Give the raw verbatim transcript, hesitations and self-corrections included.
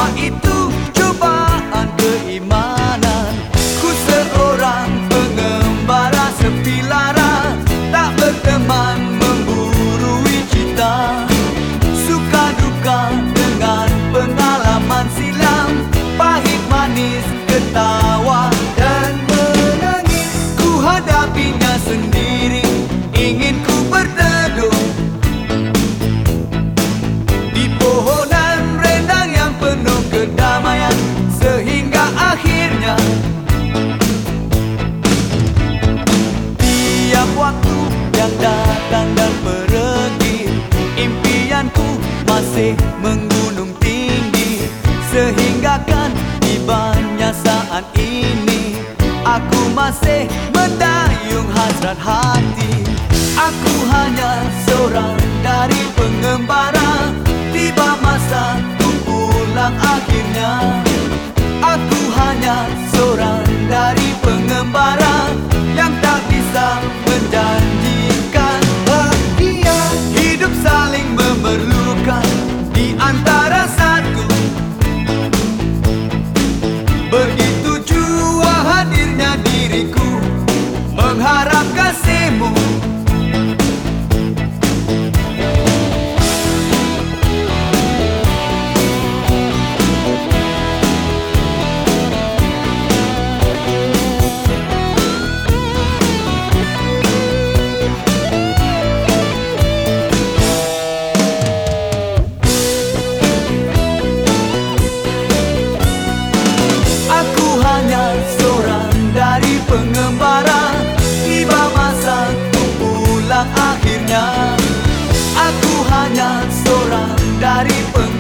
Semua itu cobaan keimanan. Ku seorang pengembara sepi lara, tak berteman memburui cita. Suka duka dengan pengalaman silam, pahit manis ketawa dan menangis. Ku hadapinya sendiri, ingin ku berteduh di pohonan rendang yang penuh kedamaian, sehingga akhirnya tiap waktu yang datang dan pergi, impianku masih menggunung tinggi. Sehingga kan tibanya saat ini, aku masih mendayung hasrat hati. Aku hanya seorang dari pengembara, tiba masa ku pulang akhirnya. Aku hanya seorang dari pengembara yang tak bisa menjanjikan bahagia. Hidup saling memerlukan di antara satu, begitu jua hadirnya diriku mengharap kasihmu. Pengembara, tiba masa ku pulang akhirnya. Aku hanya seorang dari pengembara.